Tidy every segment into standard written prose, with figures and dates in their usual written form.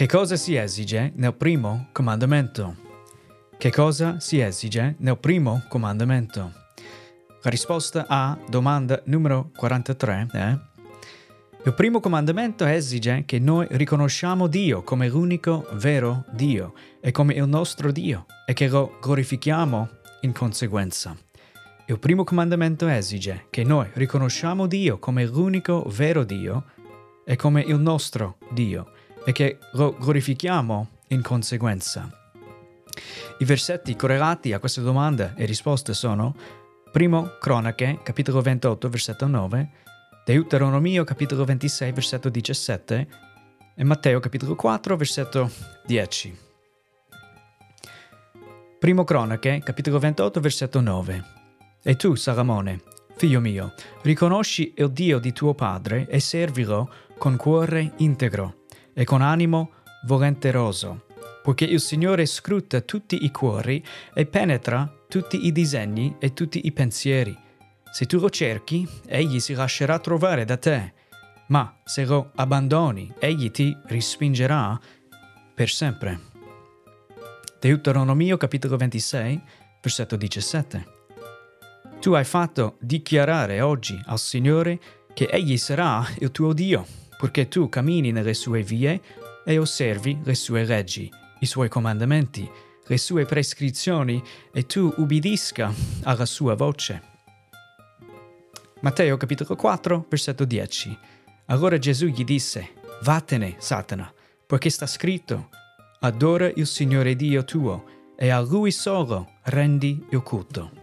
Che cosa si esige nel primo comandamento? Che cosa si esige nel primo comandamento? La risposta a domanda numero 43 è: il primo comandamento esige che noi riconosciamo Dio come l'unico vero Dio e come il nostro Dio e che lo glorifichiamo in conseguenza. Il primo comandamento esige che noi riconosciamo Dio come l'unico vero Dio e come il nostro Dio e che lo glorifichiamo in conseguenza. I versetti correlati a questa domanda e risposte sono Primo Cronache, capitolo 28, versetto 9, Deuteronomio, capitolo 26, versetto 17 e Matteo, capitolo 4, versetto 10. Primo Cronache, capitolo 28, versetto 9. E tu, Salomone, figlio mio, riconosci il Dio di tuo padre e servilo con cuore integro e con animo volenteroso, poiché il Signore scruta tutti i cuori e penetra tutti i disegni e tutti i pensieri. Se tu lo cerchi, egli si lascerà trovare da te, ma se lo abbandoni, egli ti respingerà per sempre. Deuteronomio capitolo 26, versetto 17. Tu hai fatto dichiarare oggi al Signore che egli sarà il tuo Dio, perché tu cammini nelle sue vie e osservi le sue leggi, i suoi comandamenti, le sue prescrizioni e tu ubbidisca alla sua voce. Matteo capitolo 4, versetto 10. Allora Gesù gli disse: vattene, Satana, poiché sta scritto: adora il Signore Dio tuo e a Lui solo rendi il culto.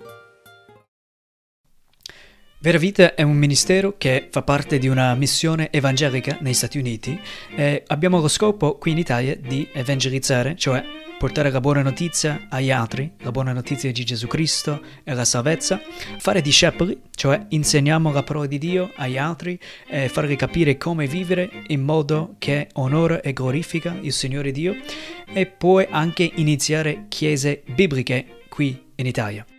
Vera Vita è un ministero che fa parte di una missione evangelica negli Stati Uniti e abbiamo lo scopo qui in Italia di evangelizzare, cioè portare la buona notizia agli altri, la buona notizia di Gesù Cristo e la salvezza, fare discepoli, cioè insegniamo la parola di Dio agli altri e farli capire come vivere in modo che onora e glorifica il Signore Dio e poi anche iniziare chiese bibliche qui in Italia.